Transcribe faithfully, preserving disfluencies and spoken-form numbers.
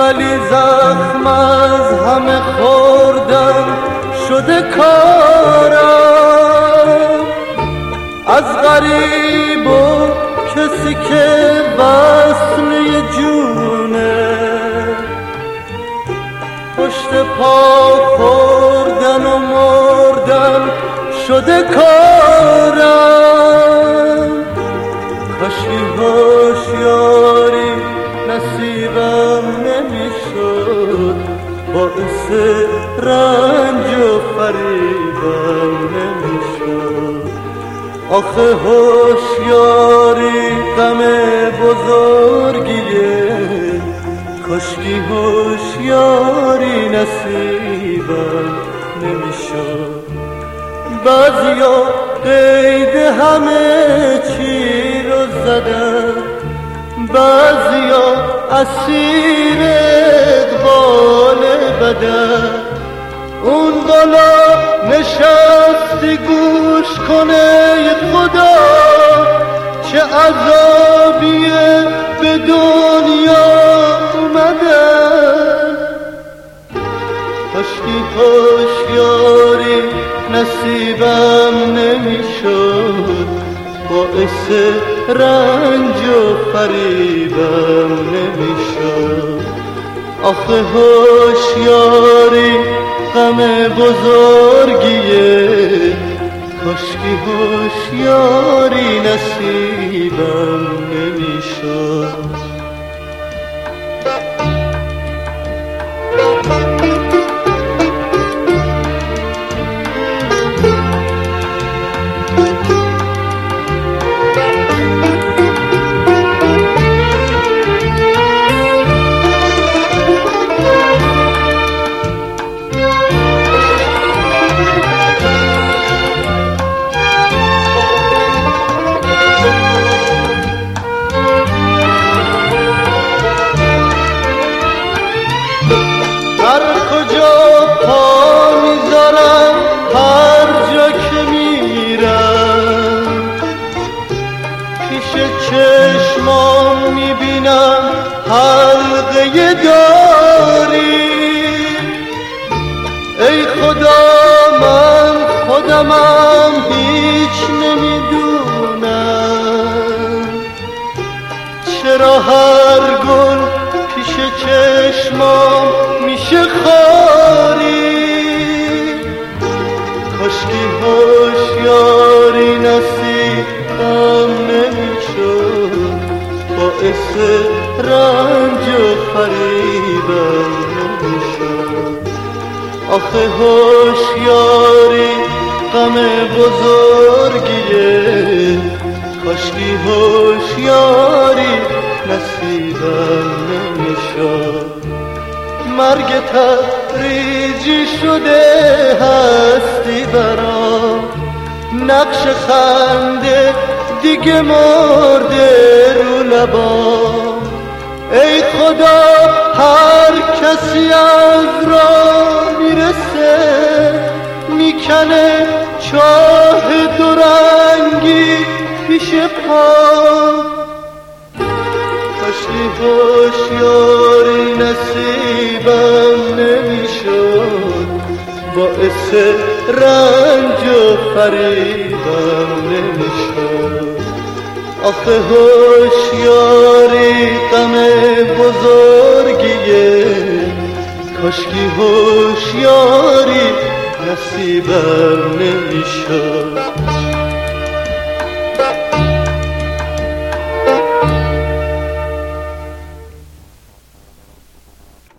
ولی زخم از همه خوردم شده کارم. از غریب و کسی که وصله جونه، پشت پا خوردن و مردن شده کارم. کاشکی هوشیاری نصیبم نمیشد، باعث رنج و فریبم نمیشد. آخه هوشیاری غم بزرگیه، کاشکی هوشیاری نصیبم نمیشد. بعضیا قید همه چی رو زدن، بعضیا اسیر اقبال بدن. اون بالا نشستی گوش کنه خدا چه عذابیه به دنیا اومدن. کاشکی هوشیاری نصیبم نمیشد، باعث رنج و فریبم نمیشد. آخه هوشیاری غم بزرگیه، کاشکی هوشیاری نصیبم نمیشد. هر کجا پا میذارم، هر جا که میرم، پیش چشمام میبینم حلقه داری. ای خدا من خودمم هیچ نمیدونم، چرا هر گل پیش چشمام میشه خاری. کاشکی هوشیاری نصیبم نمیشد، باعث رنج و فریبم نمیشد. آخه هوشیاری غم بزرگیه، کاشکی هوشیاری نصیبم نمیشد. مرگ تدریجی شده هستی برام، نقش خنده دیگه مرده رو لبام. ای خدا هر کسی از راه میرسه میکنه چاه دورنگی پیش پا. کاشکی هوشیاری نصیبم نمیشد، باعث رنج و فریبم نمیشد. آخه هوشیاری غم بزرگیه، کاشکی هوشیاری نصیبم نمیشد.